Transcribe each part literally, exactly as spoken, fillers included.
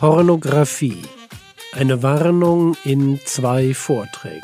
Pornografie. Eine Warnung in zwei Vorträgen.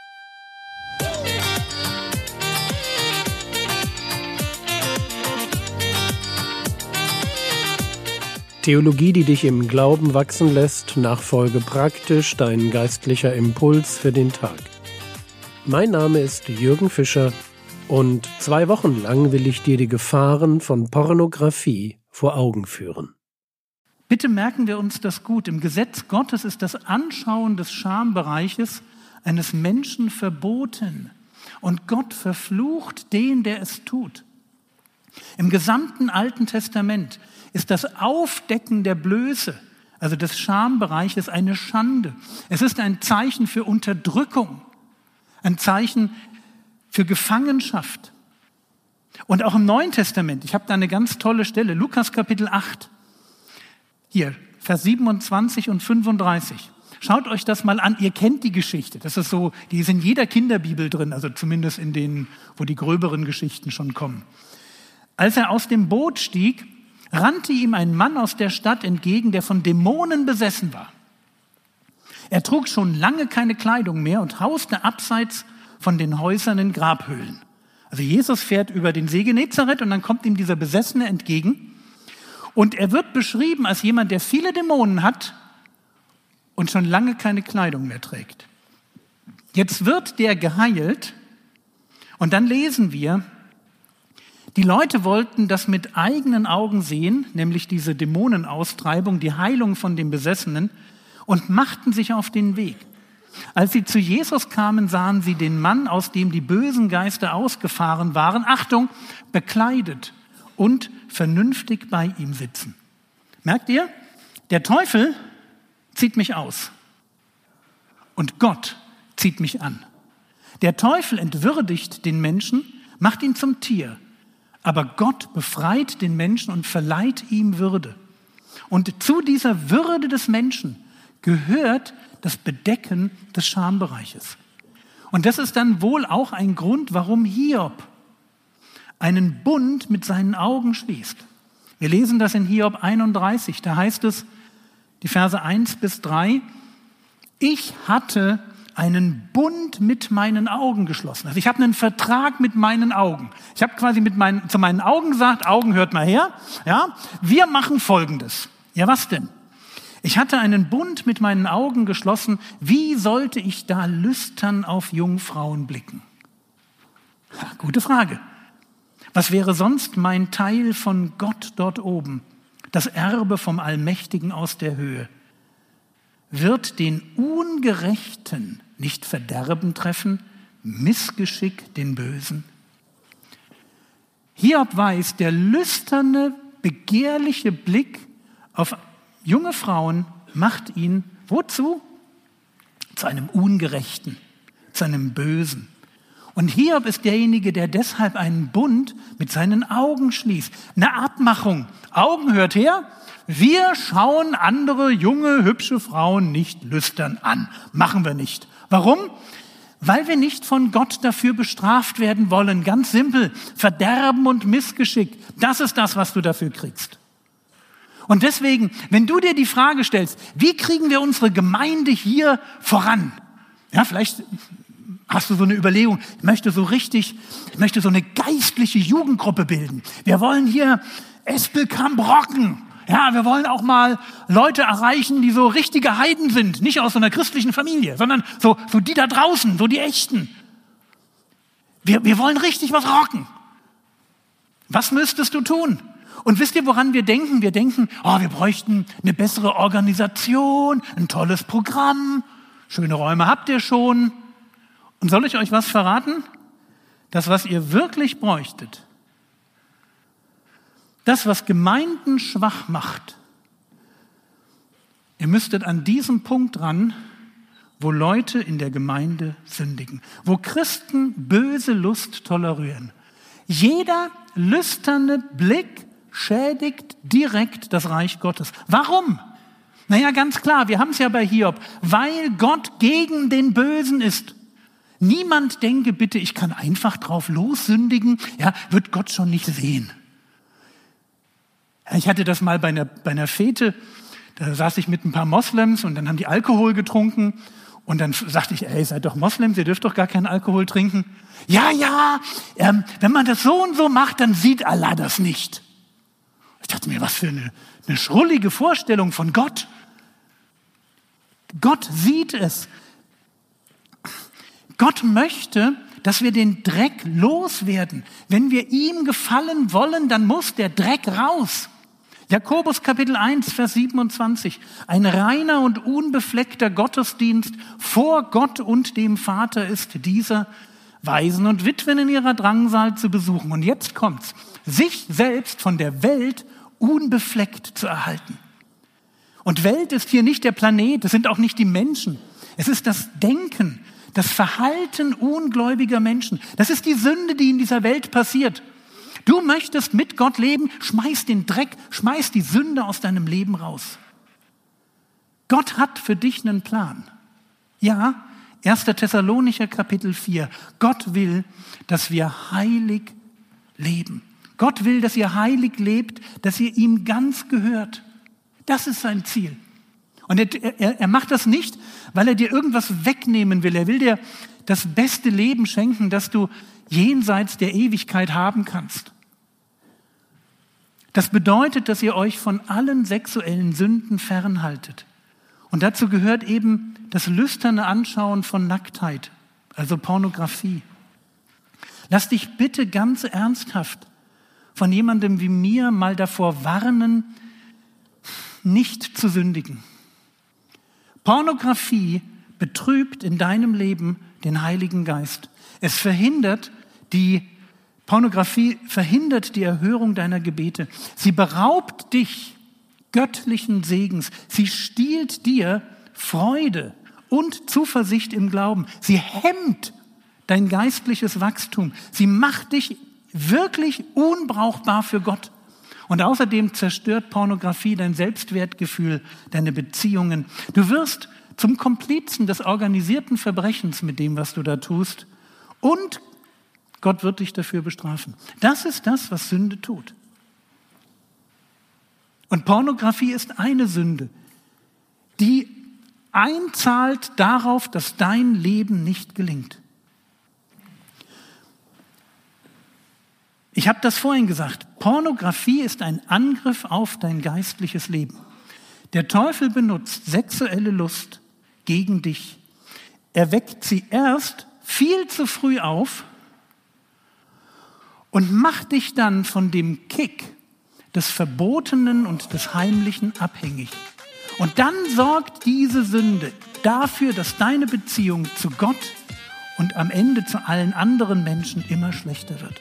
Theologie, die dich im Glauben wachsen lässt, nachfolge praktisch dein geistlicher Impuls für den Tag. Mein Name ist Jürgen Fischer und zwei Wochen lang will ich dir die Gefahren von Pornografie vor Augen führen. Bitte merken wir uns das gut. Im Gesetz Gottes ist das Anschauen des Schambereiches eines Menschen verboten. Und Gott verflucht den, der es tut. Im gesamten Alten Testament ist das Aufdecken der Blöße, also des Schambereiches, eine Schande. Es ist ein Zeichen für Unterdrückung, ein Zeichen für Gefangenschaft. Und auch im Neuen Testament, ich habe da eine ganz tolle Stelle, Lukas Kapitel acht. Hier, Vers siebenundzwanzig und fünfunddreißig. Schaut euch das mal an, ihr kennt die Geschichte. Das ist so, die ist in jeder Kinderbibel drin, also zumindest in denen, wo die gröberen Geschichten schon kommen. Als er aus dem Boot stieg, rannte ihm ein Mann aus der Stadt entgegen, der von Dämonen besessen war. Er trug schon lange keine Kleidung mehr und hauste abseits von den Häusern in Grabhöhlen. Also Jesus fährt über den See Genezareth und dann kommt ihm dieser Besessene entgegen. Und er wird beschrieben als jemand, der viele Dämonen hat und schon lange keine Kleidung mehr trägt. Jetzt wird der geheilt und dann lesen wir, die Leute wollten das mit eigenen Augen sehen, nämlich diese Dämonenaustreibung, die Heilung von dem Besessenen, und machten sich auf den Weg. Als sie zu Jesus kamen, sahen sie den Mann, aus dem die bösen Geister ausgefahren waren, Achtung, bekleidet und vernünftig bei ihm sitzen. Merkt ihr? Der Teufel zieht mich aus und Gott zieht mich an. Der Teufel entwürdigt den Menschen, macht ihn zum Tier, aber Gott befreit den Menschen und verleiht ihm Würde. Und zu dieser Würde des Menschen gehört das Bedecken des Schambereiches. Und das ist dann wohl auch ein Grund, warum Hiob einen Bund mit seinen Augen schließt. Wir lesen das in Hiob einunddreißig, da heißt es, die Verse eins bis drei, ich hatte einen Bund mit meinen Augen geschlossen. Also ich habe einen Vertrag mit meinen Augen. Ich habe quasi mit meinen, zu meinen Augen gesagt, Augen, hört mal her, ja, wir machen Folgendes. Ja, was denn? Ich hatte einen Bund mit meinen Augen geschlossen, wie sollte ich da lüstern auf Jungfrauen blicken? Ja, gute Frage. Was wäre sonst mein Teil von Gott dort oben, das Erbe vom Allmächtigen aus der Höhe? Wird den Ungerechten nicht Verderben treffen, Missgeschick den Bösen? Hiob weiß, der lüsterne, begehrliche Blick auf junge Frauen macht ihn wozu? Zu einem Ungerechten, zu einem Bösen. Und Hiob ist derjenige, der deshalb einen Bund mit seinen Augen schließt. Eine Abmachung. Augen, hört her. Wir schauen andere junge, hübsche Frauen nicht lüstern an. Machen wir nicht. Warum? Weil wir nicht von Gott dafür bestraft werden wollen. Ganz simpel. Verderben und Missgeschick. Das ist das, was du dafür kriegst. Und deswegen, wenn du dir die Frage stellst, wie kriegen wir unsere Gemeinde hier voran? Ja, vielleicht hast du so eine Überlegung, ich möchte so richtig, ich möchte so eine geistliche Jugendgruppe bilden. Wir wollen hier Espelkamp rocken. Ja, wir wollen auch mal Leute erreichen, die so richtige Heiden sind. Nicht aus so einer christlichen Familie, sondern so, so die da draußen, so die Echten. Wir, wir wollen richtig was rocken. Was müsstest du tun? Und wisst ihr, woran wir denken? Wir denken, oh, wir bräuchten eine bessere Organisation, ein tolles Programm. Schöne Räume habt ihr schon. Und soll ich euch was verraten? Das, was ihr wirklich bräuchtet, das, was Gemeinden schwach macht, ihr müsstet an diesem Punkt ran, wo Leute in der Gemeinde sündigen, wo Christen böse Lust tolerieren. Jeder lüsterne Blick schädigt direkt das Reich Gottes. Warum? Naja, ganz klar, wir haben es ja bei Hiob, weil Gott gegen den Bösen ist. Niemand denke bitte, ich kann einfach drauf lossündigen, ja, wird Gott schon nicht sehen. Ich hatte das mal bei einer, bei einer Fete, Da saß ich mit ein paar Moslems und dann haben die Alkohol getrunken. Und dann sagte ich, ey, seid doch Moslems, ihr dürft doch gar keinen Alkohol trinken. Ja, ja, ähm, wenn man das so und so macht, dann sieht Allah das nicht. Ich dachte mir, was für eine, eine schrullige Vorstellung von Gott. Gott sieht es. Gott möchte, dass wir den Dreck loswerden. Wenn wir ihm gefallen wollen, dann muss der Dreck raus. Jakobus Kapitel eins, Vers siebenundzwanzig. Ein reiner und unbefleckter Gottesdienst vor Gott und dem Vater ist dieser, Waisen und Witwen in ihrer Drangsal zu besuchen. Und jetzt kommt's. Sich selbst von der Welt unbefleckt zu erhalten. Und Welt ist hier nicht der Planet, es sind auch nicht die Menschen. Es ist das Denken, das Verhalten ungläubiger Menschen. Das ist die Sünde, die in dieser Welt passiert. Du möchtest mit Gott leben, schmeiß den Dreck, schmeiß die Sünde aus deinem Leben raus. Gott hat für dich einen Plan. Ja, erster Thessalonicher Kapitel vier. Gott will, dass wir heilig leben. Gott will, dass ihr heilig lebt, dass ihr ihm ganz gehört. Das ist sein Ziel. Und er, er, er macht das nicht, weil er dir irgendwas wegnehmen will. Er will dir das beste Leben schenken, das du jenseits der Ewigkeit haben kannst. Das bedeutet, dass ihr euch von allen sexuellen Sünden fernhaltet. Und dazu gehört eben das lüsterne Anschauen von Nacktheit, also Pornografie. Lass dich bitte ganz ernsthaft von jemandem wie mir mal davor warnen, nicht zu sündigen. Pornografie betrübt in deinem Leben den Heiligen Geist. Es verhindert die Pornografie verhindert die Erhörung deiner Gebete. Sie beraubt dich göttlichen Segens. Sie stiehlt dir Freude und Zuversicht im Glauben. Sie hemmt dein geistliches Wachstum. Sie macht dich wirklich unbrauchbar für Gott. Und außerdem zerstört Pornografie dein Selbstwertgefühl, deine Beziehungen. Du wirst zum Komplizen des organisierten Verbrechens mit dem, was du da tust. Und Gott wird dich dafür bestrafen. Das ist das, was Sünde tut. Und Pornografie ist eine Sünde, die einzahlt darauf, dass dein Leben nicht gelingt. Ich habe das vorhin gesagt, Pornografie ist ein Angriff auf dein geistliches Leben. Der Teufel benutzt sexuelle Lust gegen dich. Er weckt sie erst viel zu früh auf und macht dich dann von dem Kick des Verbotenen und des Heimlichen abhängig. Und dann sorgt diese Sünde dafür, dass deine Beziehung zu Gott und am Ende zu allen anderen Menschen immer schlechter wird.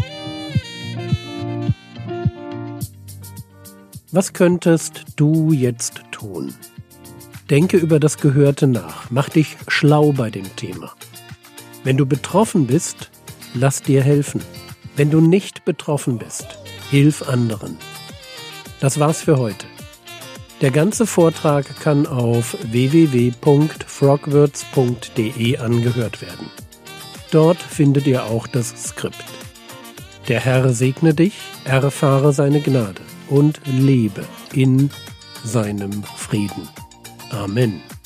Was könntest du jetzt tun? Denke über das Gehörte nach. Mach dich schlau bei dem Thema. Wenn du betroffen bist, lass dir helfen. Wenn du nicht betroffen bist, hilf anderen. Das war's für heute. Der ganze Vortrag kann auf w w w punkt frogwords punkt d e angehört werden. Dort findet ihr auch das Skript. Der Herr segne dich, erfahre seine Gnade und lebe in seinem Frieden. Amen.